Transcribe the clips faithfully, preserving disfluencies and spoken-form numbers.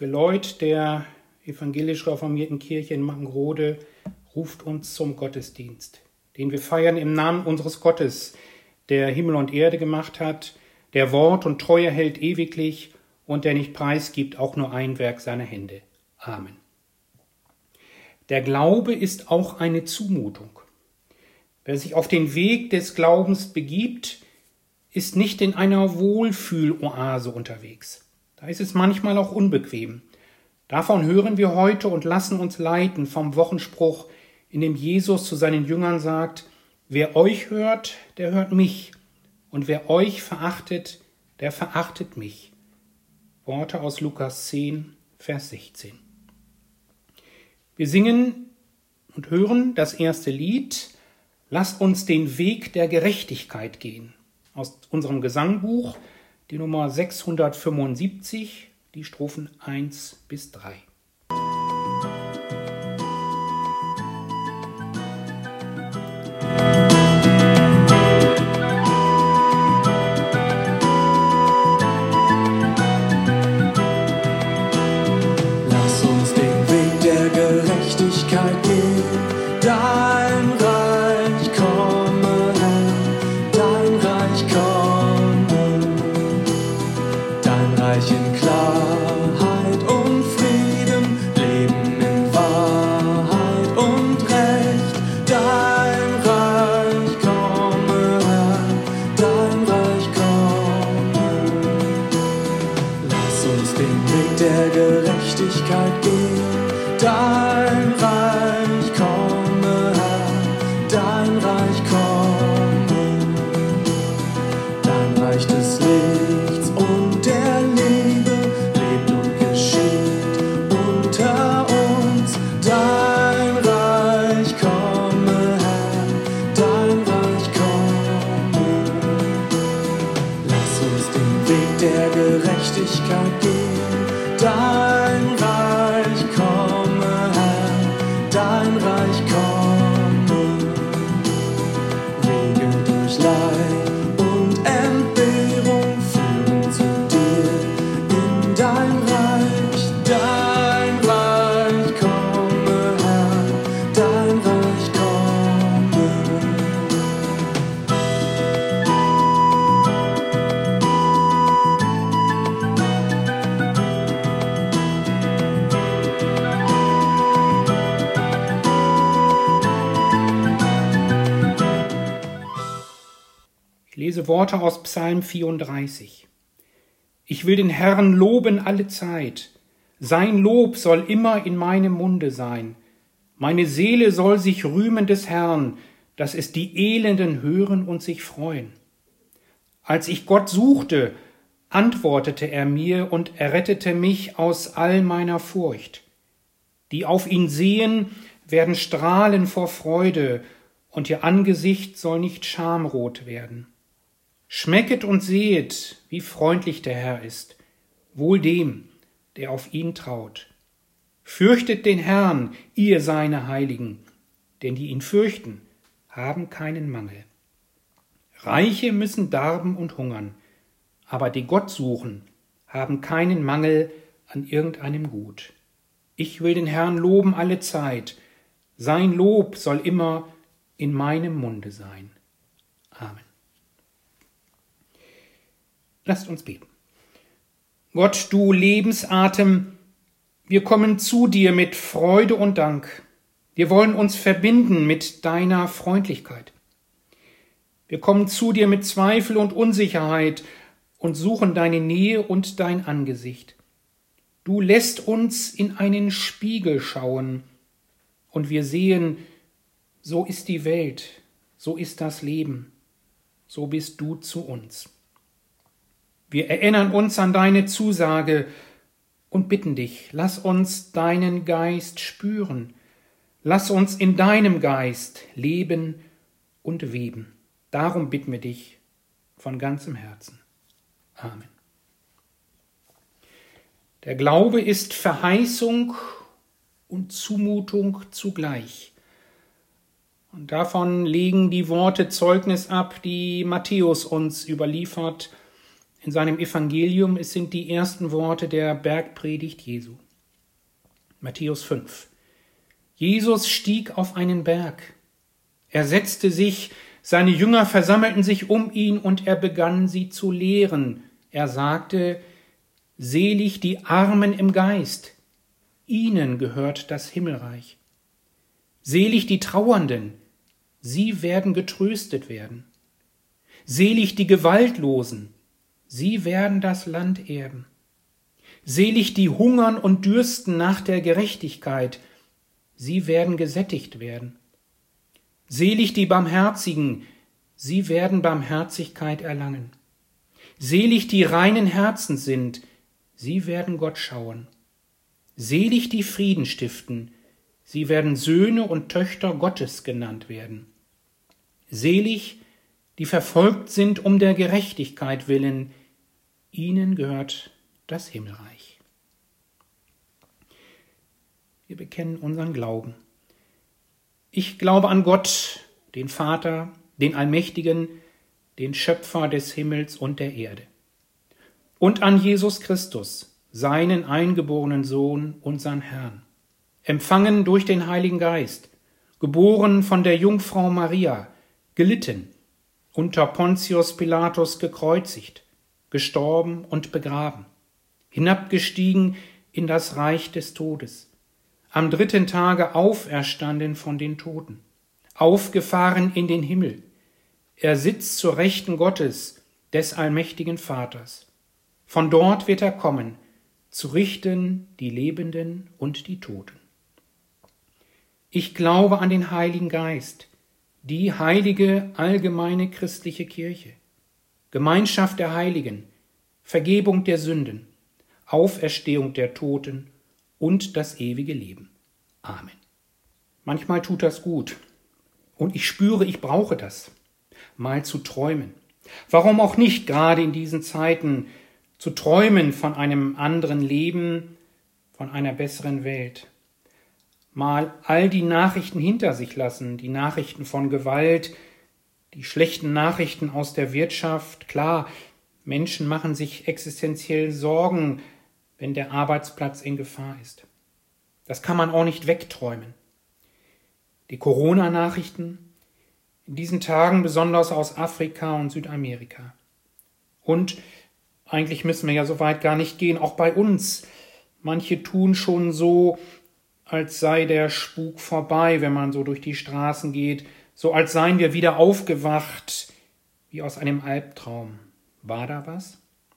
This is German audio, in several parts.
Geläut der evangelisch reformierten Kirche in Mangrode ruft uns zum Gottesdienst, den wir feiern im Namen unseres Gottes, der Himmel und Erde gemacht hat, der Wort und Treue hält ewiglich und der nicht preisgibt auch nur ein Werk seiner Hände. Amen. Der Glaube ist auch eine Zumutung. Wer sich auf den Weg des Glaubens begibt, ist nicht in einer Wohlfühloase unterwegs. Da ist es manchmal auch unbequem. Davon hören wir heute und lassen uns leiten vom Wochenspruch, in dem Jesus zu seinen Jüngern sagt: Wer euch hört, der hört mich, und wer euch verachtet, der verachtet mich. Worte aus Lukas zehn, Vers sechzehn. Wir singen und hören das erste Lied: Lasst uns den Weg der Gerechtigkeit gehen. Aus unserem Gesangbuch, die Nummer sechshundertfünfundsiebzig, die Strophen eins bis drei. Lass uns den Weg der Gerechtigkeit gehen, dein Reich komme, Herr, dein Reich komme, dein Reich in Klarheit und Frieden, Leben in Wahrheit und Recht, dein Reich komme, Herr, dein Reich komme. Lass uns den Weg der Gerechtigkeit gehen, dein Reich komme, Herr, dein Reich komme, dein Reich des Lichts und der Liebe lebt und geschieht unter uns, dein Reich komme, Herr, dein Reich komme. Lass uns den Weg der Gerechtigkeit gehen, dein Reich komme, Herr, dein Reich komme. Wege durch Leid und Entbehrung führen zu dir in dein Reich, dein Reich komme, Herr, dein Reich komme. Ich lese Worte aus Psalm vierunddreißig. Ich will den Herrn loben alle Zeit. Sein Lob soll immer in meinem Munde sein. Meine Seele soll sich rühmen des Herrn, dass es die Elenden hören und sich freuen. Als ich Gott suchte, antwortete er mir und errettete mich aus all meiner Furcht. Die auf ihn sehen, werden strahlen vor Freude, und ihr Angesicht soll nicht schamrot werden. Schmecket und sehet, wie freundlich der Herr ist, wohl dem, der auf ihn traut. Fürchtet den Herrn, ihr seine Heiligen, denn die ihn fürchten, haben keinen Mangel. Reiche müssen darben und hungern, aber die Gott suchen, haben keinen Mangel an irgendeinem Gut. Ich will den Herrn loben alle Zeit, sein Lob soll immer in meinem Munde sein. Amen. Lasst uns beten. Gott, du Lebensatem, wir kommen zu dir mit Freude und Dank. Wir wollen uns verbinden mit deiner Freundlichkeit. Wir kommen zu dir mit Zweifel und Unsicherheit und suchen deine Nähe und dein Angesicht. Du lässt uns in einen Spiegel schauen und wir sehen, so ist die Welt, so ist das Leben, so bist du zu uns. Wir erinnern uns an deine Zusage und bitten dich, lass uns deinen Geist spüren. Lass uns in deinem Geist leben und weben. Darum bitten wir dich von ganzem Herzen. Amen. Der Glaube ist Verheißung und Zumutung zugleich. Und davon legen die Worte Zeugnis ab, die Matthäus uns überliefert in seinem Evangelium. Es sind die ersten Worte der Bergpredigt Jesu. Matthäus fünf. Jesus stieg auf einen Berg. Er setzte sich, seine Jünger versammelten sich um ihn und er begann sie zu lehren. Er sagte, selig die Armen im Geist, ihnen gehört das Himmelreich. Selig die Trauernden, sie werden getröstet werden. Selig die Gewaltlosen, sie werden das Land erben. Selig die hungern und dürsten nach der Gerechtigkeit, sie werden gesättigt werden. Selig die Barmherzigen, sie werden Barmherzigkeit erlangen. Selig die reinen Herzens sind, sie werden Gott schauen. Selig die Frieden stiften, sie werden Söhne und Töchter Gottes genannt werden. Selig die verfolgt sind um der Gerechtigkeit willen, ihnen gehört das Himmelreich. Wir bekennen unseren Glauben. Ich glaube an Gott, den Vater, den Allmächtigen, den Schöpfer des Himmels und der Erde. Und an Jesus Christus, seinen eingeborenen Sohn, unseren Herrn, empfangen durch den Heiligen Geist, geboren von der Jungfrau Maria, gelitten, unter Pontius Pilatus gekreuzigt, gestorben und begraben, hinabgestiegen in das Reich des Todes, am dritten Tage auferstanden von den Toten, aufgefahren in den Himmel. Er sitzt zur Rechten Gottes, des allmächtigen Vaters. Von dort wird er kommen, zu richten die Lebenden und die Toten. Ich glaube an den Heiligen Geist, die heilige, allgemeine christliche Kirche, Gemeinschaft der Heiligen, Vergebung der Sünden, Auferstehung der Toten und das ewige Leben. Amen. Manchmal tut das gut und ich spüre, ich brauche das, mal zu träumen. Warum auch nicht gerade in diesen Zeiten zu träumen von einem anderen Leben, von einer besseren Welt. Mal all die Nachrichten hinter sich lassen, die Nachrichten von Gewalt, die schlechten Nachrichten aus der Wirtschaft. Klar, Menschen machen sich existenziell Sorgen, wenn der Arbeitsplatz in Gefahr ist. Das kann man auch nicht wegträumen. Die Corona-Nachrichten, in diesen Tagen besonders aus Afrika und Südamerika. Und eigentlich müssen wir ja so weit gar nicht gehen, auch bei uns. Manche tun schon so, als sei der Spuk vorbei, wenn man so durch die Straßen geht, so als seien wir wieder aufgewacht, wie aus einem Albtraum. War da was?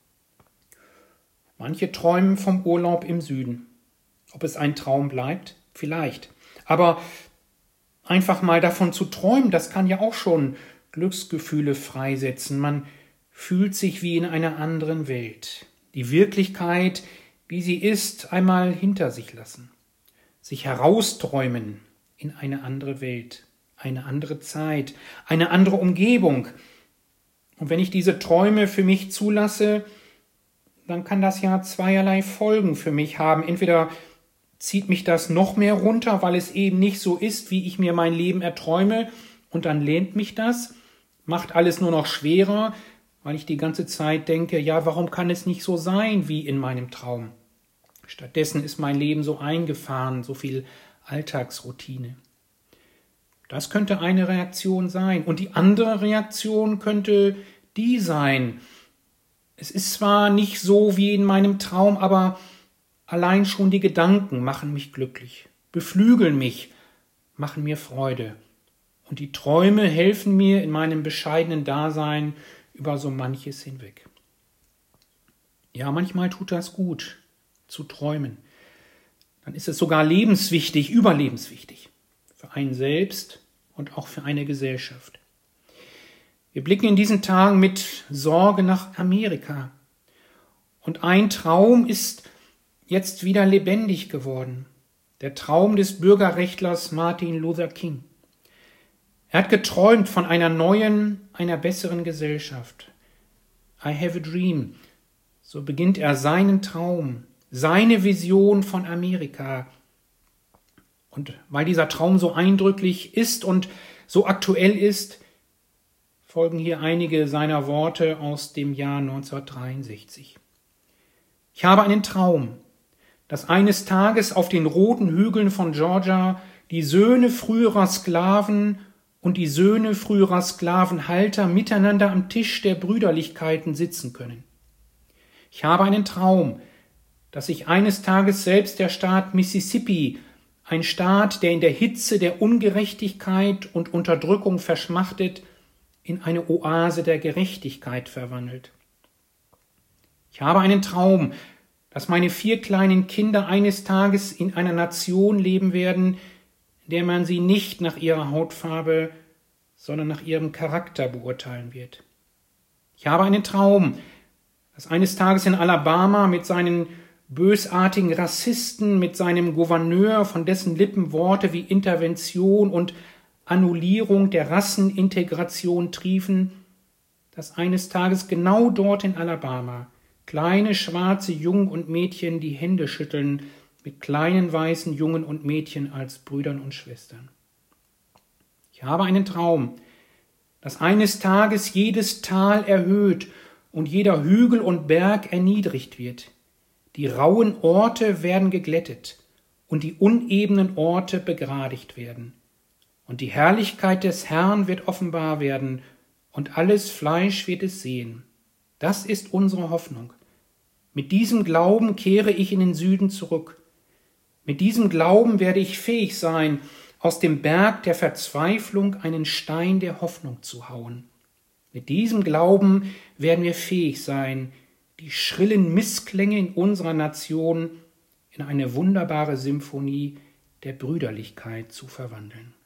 Manche träumen vom Urlaub im Süden. Ob es ein Traum bleibt? Vielleicht. Aber einfach mal davon zu träumen, das kann ja auch schon Glücksgefühle freisetzen. Man fühlt sich wie in einer anderen Welt. Die Wirklichkeit, wie sie ist, einmal hinter sich lassen. Sich herausträumen in eine andere Welt, eine andere Zeit, eine andere Umgebung. Und wenn ich diese Träume für mich zulasse, dann kann das ja zweierlei Folgen für mich haben. Entweder zieht mich das noch mehr runter, weil es eben nicht so ist, wie ich mir mein Leben erträume, und dann lähmt mich das, macht alles nur noch schwerer, weil ich die ganze Zeit denke, ja, warum kann es nicht so sein wie in meinem Traum? Stattdessen ist mein Leben so eingefahren, so viel Alltagsroutine. Das könnte eine Reaktion sein. Und die andere Reaktion könnte die sein. Es ist zwar nicht so wie in meinem Traum, aber allein schon die Gedanken machen mich glücklich, beflügeln mich, machen mir Freude. Und die Träume helfen mir in meinem bescheidenen Dasein über so manches hinweg. Ja, manchmal tut das gut, zu träumen. Dann ist es sogar lebenswichtig, überlebenswichtig. Für einen selbst und auch für eine Gesellschaft. Wir blicken in diesen Tagen mit Sorge nach Amerika. Und ein Traum ist jetzt wieder lebendig geworden. Der Traum des Bürgerrechtlers Martin Luther King. Er hat geträumt von einer neuen, einer besseren Gesellschaft. I have a dream. So beginnt er seinen Traum, seine Vision von Amerika. Und weil dieser Traum so eindrücklich ist und so aktuell ist, folgen hier einige seiner Worte aus dem Jahr neunzehnhundertdreiundsechzig. Ich habe einen Traum, dass eines Tages auf den roten Hügeln von Georgia die Söhne früherer Sklaven und die Söhne früherer Sklavenhalter miteinander am Tisch der Brüderlichkeiten sitzen können. Ich habe einen Traum, dass sich eines Tages selbst der Staat Mississippi, ein Staat, der in der Hitze der Ungerechtigkeit und Unterdrückung verschmachtet, in eine Oase der Gerechtigkeit verwandelt. Ich habe einen Traum, dass meine vier kleinen Kinder eines Tages in einer Nation leben werden, in der man sie nicht nach ihrer Hautfarbe, sondern nach ihrem Charakter beurteilen wird. Ich habe einen Traum, dass eines Tages in Alabama mit seinen bösartigen Rassisten, mit seinem Gouverneur, von dessen Lippen Worte wie Intervention und Annullierung der Rassenintegration triefen, dass eines Tages genau dort in Alabama kleine schwarze Jungen und Mädchen die Hände schütteln mit kleinen weißen Jungen und Mädchen als Brüdern und Schwestern. Ich habe einen Traum, dass eines Tages jedes Tal erhöht und jeder Hügel und Berg erniedrigt wird. Die rauen Orte werden geglättet und die unebenen Orte begradigt werden. Und die Herrlichkeit des Herrn wird offenbar werden, und alles Fleisch wird es sehen. Das ist unsere Hoffnung. Mit diesem Glauben kehre ich in den Süden zurück. Mit diesem Glauben werde ich fähig sein, aus dem Berg der Verzweiflung einen Stein der Hoffnung zu hauen. Mit diesem Glauben werden wir fähig sein, die schrillen Missklänge in unserer Nation in eine wunderbare Symphonie der Brüderlichkeit zu verwandeln.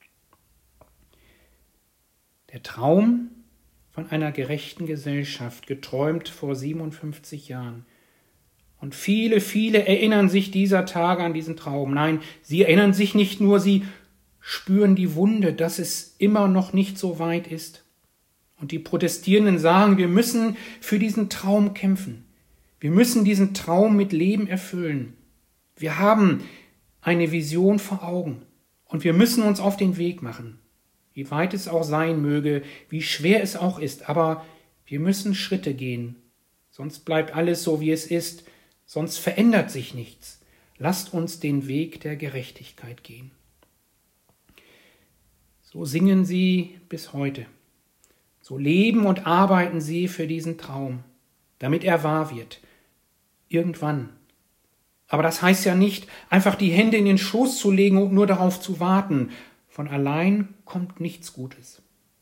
Der Traum von einer gerechten Gesellschaft, geträumt vor siebenundfünfzig Jahren. Und viele, viele erinnern sich dieser Tage an diesen Traum. Nein, sie erinnern sich nicht nur, sie spüren die Wunde, dass es immer noch nicht so weit ist. Und die Protestierenden sagen, wir müssen für diesen Traum kämpfen. Wir müssen diesen Traum mit Leben erfüllen. Wir haben eine Vision vor Augen und wir müssen uns auf den Weg machen. Wie weit es auch sein möge, wie schwer es auch ist, aber wir müssen Schritte gehen. Sonst bleibt alles so, wie es ist, sonst verändert sich nichts. Lasst uns den Weg der Gerechtigkeit gehen. So singen sie bis heute. So leben und arbeiten sie für diesen Traum, damit er wahr wird. Irgendwann. Aber das heißt ja nicht, einfach die Hände in den Schoß zu legen und nur darauf zu warten. Von allein kommt nichts Gutes.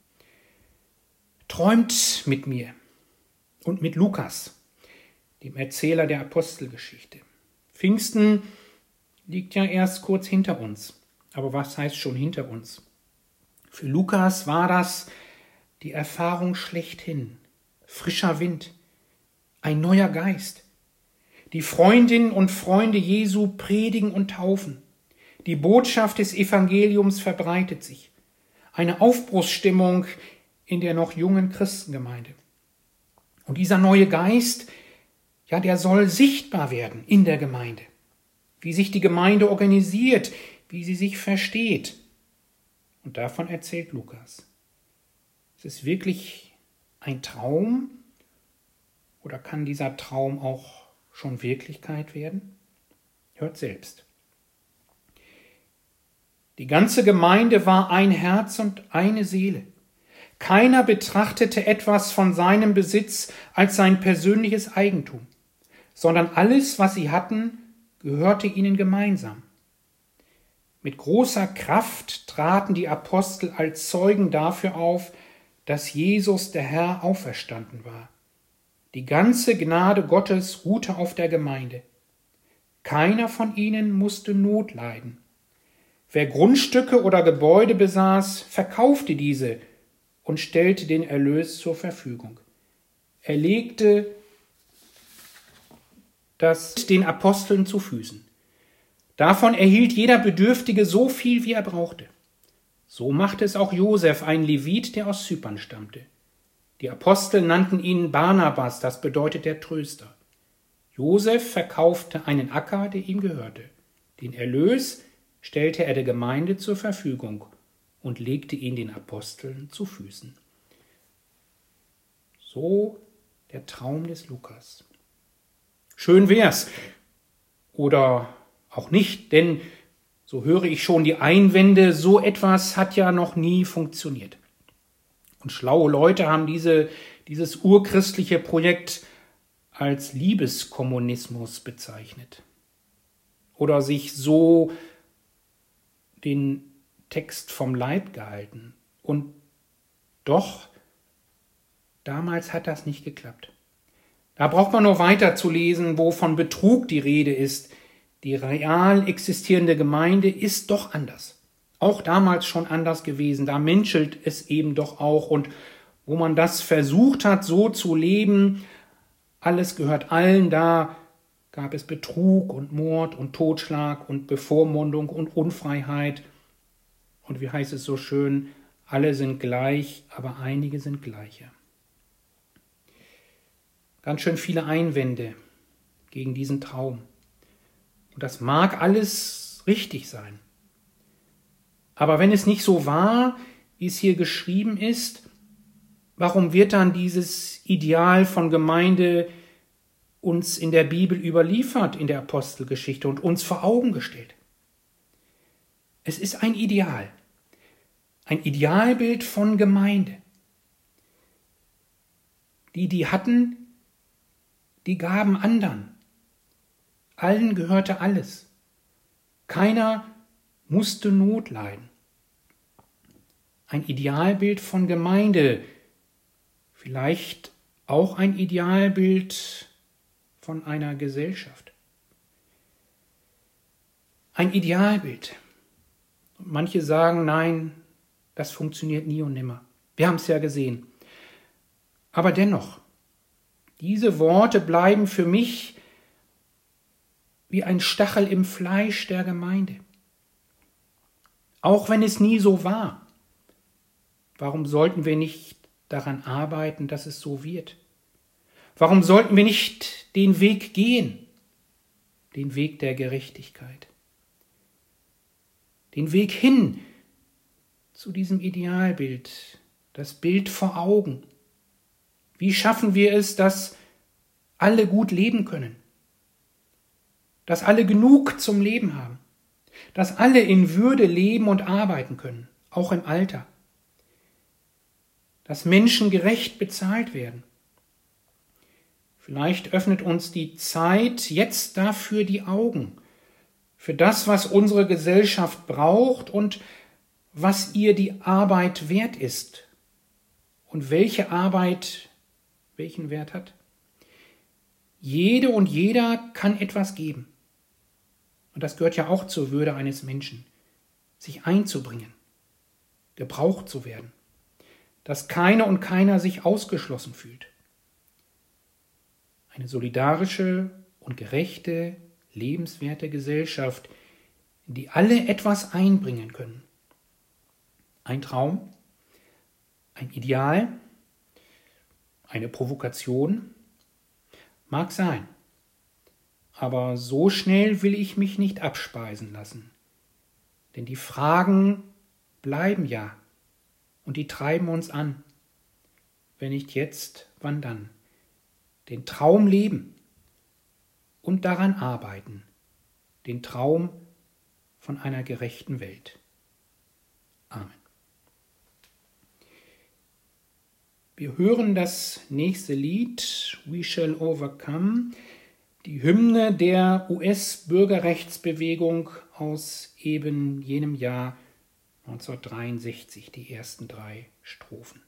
Träumt mit mir und mit Lukas, dem Erzähler der Apostelgeschichte. Pfingsten liegt ja erst kurz hinter uns. Aber was heißt schon hinter uns? Für Lukas war das die Erfahrung schlechthin. Frischer Wind, ein neuer Geist. Die Freundinnen und Freunde Jesu predigen und taufen. Die Botschaft des Evangeliums verbreitet sich. Eine Aufbruchsstimmung in der noch jungen Christengemeinde. Und dieser neue Geist, ja, der soll sichtbar werden in der Gemeinde. Wie sich die Gemeinde organisiert, wie sie sich versteht. Und davon erzählt Lukas. Ist es wirklich ein Traum oder kann dieser Traum auch schon Wirklichkeit werden? Hört selbst. Die ganze Gemeinde war ein Herz und eine Seele. Keiner betrachtete etwas von seinem Besitz als sein persönliches Eigentum, sondern alles, was sie hatten, gehörte ihnen gemeinsam. Mit großer Kraft traten die Apostel als Zeugen dafür auf, dass Jesus der Herr auferstanden war. Die ganze Gnade Gottes ruhte auf der Gemeinde. Keiner von ihnen musste Not leiden. Wer Grundstücke oder Gebäude besaß, verkaufte diese und stellte den Erlös zur Verfügung. Er legte das den Aposteln zu Füßen. Davon erhielt jeder Bedürftige so viel, wie er brauchte. So machte es auch Josef, ein Levit, der aus Zypern stammte. Die Apostel nannten ihn Barnabas, das bedeutet der Tröster. Josef verkaufte einen Acker, der ihm gehörte. Den Erlös stellte er der Gemeinde zur Verfügung und legte ihn den Aposteln zu Füßen. So der Traum des Lukas. Schön wär's. Oder auch nicht, denn so höre ich schon die Einwände, so etwas hat ja noch nie funktioniert. Und schlaue Leute haben diese, dieses urchristliche Projekt als Liebeskommunismus bezeichnet. Oder sich so den Text vom Leib gehalten. Und doch, damals hat das nicht geklappt. Da braucht man nur weiter zu lesen, wo von Betrug die Rede ist. Die real existierende Gemeinde ist doch anders. Auch damals schon anders gewesen. Da menschelt es eben doch auch. Und wo man das versucht hat, so zu leben, alles gehört allen, da gab es Betrug und Mord und Totschlag und Bevormundung und Unfreiheit. Und wie heißt es so schön, alle sind gleich, aber einige sind gleicher. Ganz schön viele Einwände gegen diesen Traum. Und das mag alles richtig sein. Aber wenn es nicht so war, wie es hier geschrieben ist, warum wird dann dieses Ideal von Gemeinde uns in der Bibel überliefert, in der Apostelgeschichte und uns vor Augen gestellt? Es ist ein Ideal, ein Idealbild von Gemeinde. Die, die hatten, die gaben anderen. Allen gehörte alles. Keiner musste Not leiden. Ein Idealbild von Gemeinde, vielleicht auch ein Idealbild von einer Gesellschaft. Ein Idealbild. Und manche sagen, nein, das funktioniert nie und nimmer. Wir haben es ja gesehen. Aber dennoch, diese Worte bleiben für mich wie ein Stachel im Fleisch der Gemeinde. Auch wenn es nie so war. Warum sollten wir nicht daran arbeiten, dass es so wird? Warum sollten wir nicht den Weg gehen? Den Weg der Gerechtigkeit. Den Weg hin zu diesem Idealbild, das Bild vor Augen. Wie schaffen wir es, dass alle gut leben können? Dass alle genug zum Leben haben? Dass alle in Würde leben und arbeiten können, auch im Alter? Dass Menschen gerecht bezahlt werden? Vielleicht öffnet uns die Zeit jetzt dafür die Augen, für das, was unsere Gesellschaft braucht und was ihr die Arbeit wert ist und welche Arbeit welchen Wert hat. Jede und jeder kann etwas geben. Und das gehört ja auch zur Würde eines Menschen, sich einzubringen, gebraucht zu werden, dass keine und keiner sich ausgeschlossen fühlt. Eine solidarische und gerechte, lebenswerte Gesellschaft, in die alle etwas einbringen können. Ein Traum, ein Ideal, eine Provokation, mag sein. Aber so schnell will ich mich nicht abspeisen lassen. Denn die Fragen bleiben ja und die treiben uns an. Wenn nicht jetzt, wann dann? Den Traum leben und daran arbeiten. Den Traum von einer gerechten Welt. Amen. Wir hören das nächste Lied, We Shall Overcome, die Hymne der U S-Bürgerrechtsbewegung aus eben jenem Jahr neunzehnhundertdreiundsechzig, die ersten drei Strophen.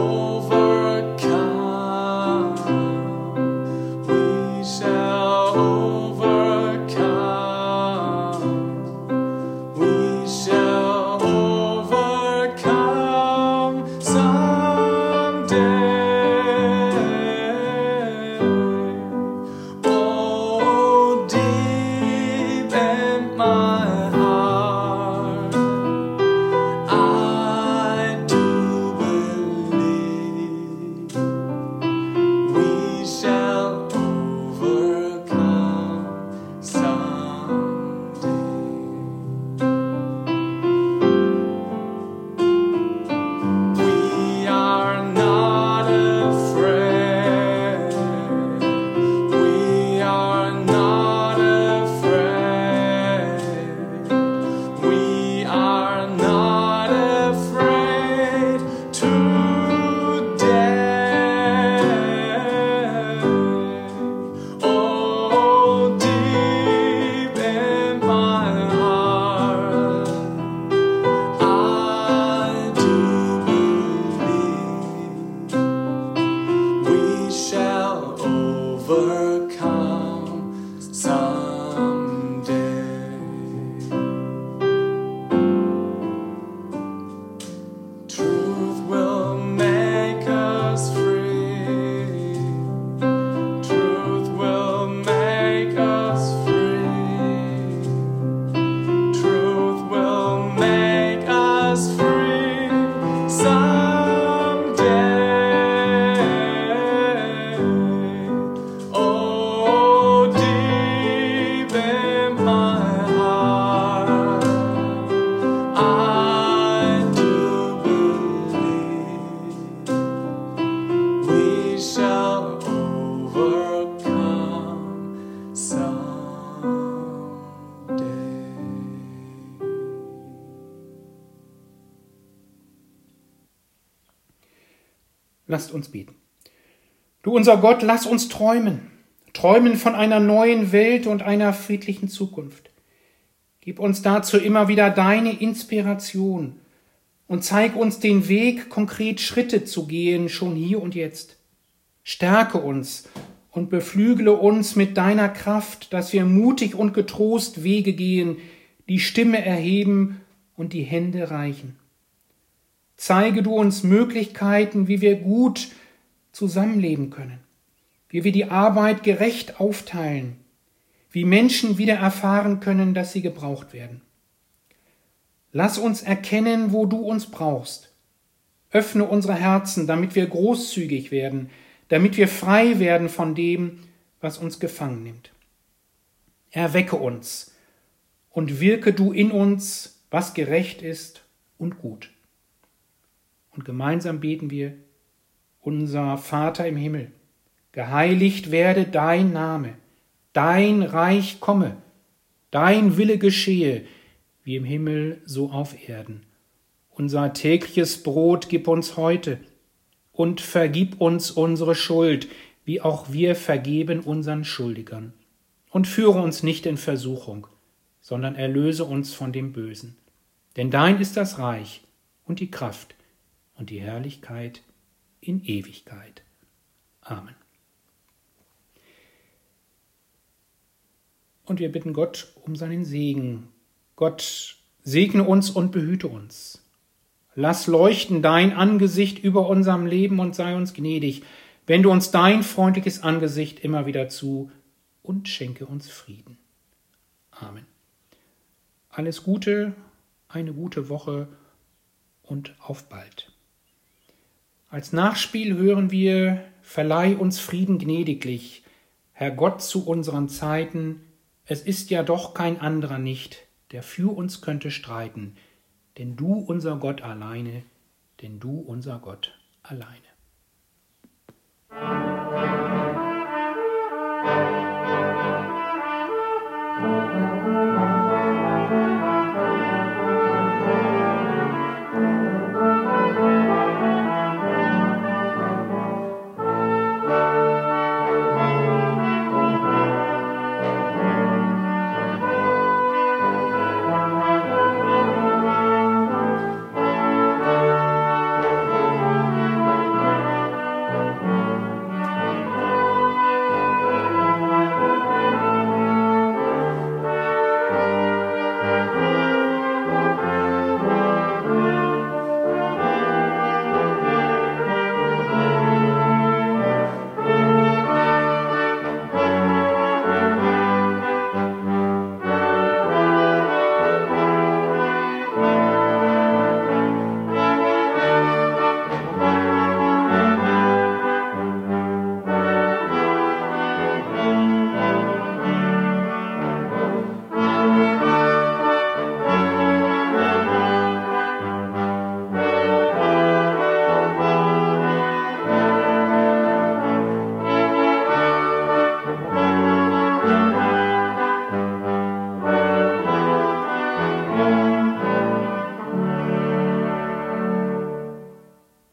We shall overcome someday. Truth will make us free. Truth will make us free. Truth will make us free someday. Oh, deep in my heart, I do believe we shall overcome someday. Lasst uns beten. Du unser Gott, lass uns träumen, träumen von einer neuen Welt und einer friedlichen Zukunft. Gib uns dazu immer wieder deine Inspiration und zeig uns den Weg, konkret Schritte zu gehen, schon hier und jetzt. Stärke uns und beflügele uns mit deiner Kraft, dass wir mutig und getrost Wege gehen, die Stimme erheben und die Hände reichen. Zeige du uns Möglichkeiten, wie wir gut zusammenleben können, wie wir die Arbeit gerecht aufteilen, wie Menschen wieder erfahren können, dass sie gebraucht werden. Lass uns erkennen, wo du uns brauchst. Öffne unsere Herzen, damit wir großzügig werden, damit wir frei werden von dem, was uns gefangen nimmt. Erwecke uns und wirke du in uns, was gerecht ist und gut. Und gemeinsam beten wir: Unser Vater im Himmel, geheiligt werde dein Name, dein Reich komme, dein Wille geschehe, wie im Himmel so auf Erden. Unser tägliches Brot gib uns heute und vergib uns unsere Schuld, wie auch wir vergeben unseren Schuldigern. Und führe uns nicht in Versuchung, sondern erlöse uns von dem Bösen. Denn dein ist das Reich und die Kraft und die Herrlichkeit in Ewigkeit. Amen. Und wir bitten Gott um seinen Segen. Gott, segne uns und behüte uns. Lass leuchten dein Angesicht über unserem Leben und sei uns gnädig. Wende uns dein freundliches Angesicht immer wieder zu und schenke uns Frieden. Amen. Alles Gute, eine gute Woche und auf bald. Als Nachspiel hören wir: Verleih uns Frieden gnädiglich, Herr Gott zu unseren Zeiten, es ist ja doch kein anderer nicht, der für uns könnte streiten, denn du unser Gott alleine, denn du unser Gott alleine.